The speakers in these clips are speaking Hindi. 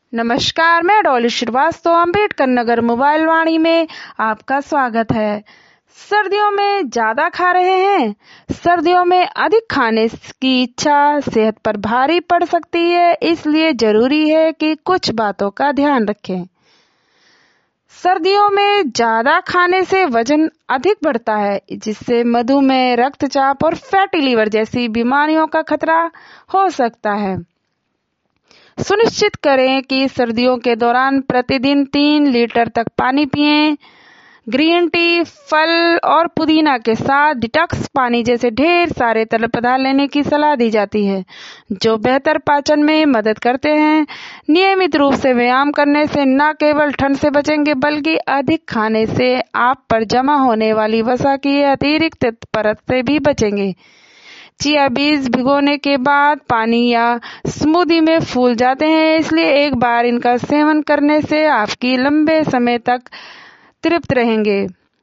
नमस्कार, मैं डॉली श्रीवास्तव अम्बेडकर नगर मोबाइल वाणी में आपका स्वागत है। सर्दियों में ज्यादा खा रहे हैं? सर्दियों में अधिक खाने की इच्छा सेहत पर भारी पड़ सकती है, इसलिए जरूरी है कि कुछ बातों का ध्यान रखें। सर्दियों में ज्यादा खाने से वजन अधिक बढ़ता है, जिससे मधुमेह, रक्तचाप और फैटी लीवर जैसी बीमारियों का खतरा हो सकता है। सुनिश्चित करें कि सर्दियों के दौरान प्रतिदिन 3 लीटर तक पानी पिएं। ग्रीन टी, फल और पुदीना के साथ डिटॉक्स पानी जैसे ढेर सारे तरल पदार्थ लेने की सलाह दी जाती है, जो बेहतर पाचन में मदद करते हैं। नियमित रूप से व्यायाम करने से न केवल ठंड से बचेंगे, बल्कि अधिक खाने से आप पर जमा होने वाली वसा की अतिरिक्त परत से भी बचेंगे। चिया बीज भिगोने के बाद पानी या स्मूदी में फूल जाते हैं, इसलिए एक बार इनका सेवन करने से आपकी लंबे समय तक तृप्त रहेंगे।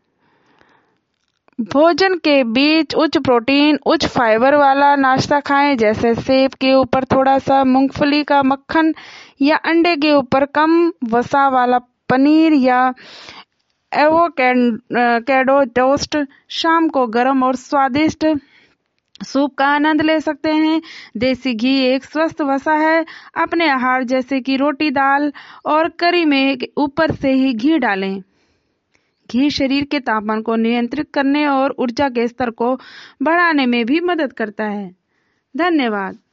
भोजन के बीच उच्च प्रोटीन, उच्च फाइबर वाला नाश्ता खाएं, जैसे सेब के ऊपर थोड़ा सा मूंगफली का मक्खन या अंडे के ऊपर कम वसा वाला पनीर या एवोकेडो टोस्ट। शाम को गर्म और स्वादिष्ट सूप का आनंद ले सकते हैं। देसी घी एक स्वस्थ वसा है। अपने आहार जैसे कि रोटी, दाल और करी में ऊपर से ही घी डालें। घी शरीर के तापमान को नियंत्रित करने और ऊर्जा के स्तर को बढ़ाने में भी मदद करता है। धन्यवाद।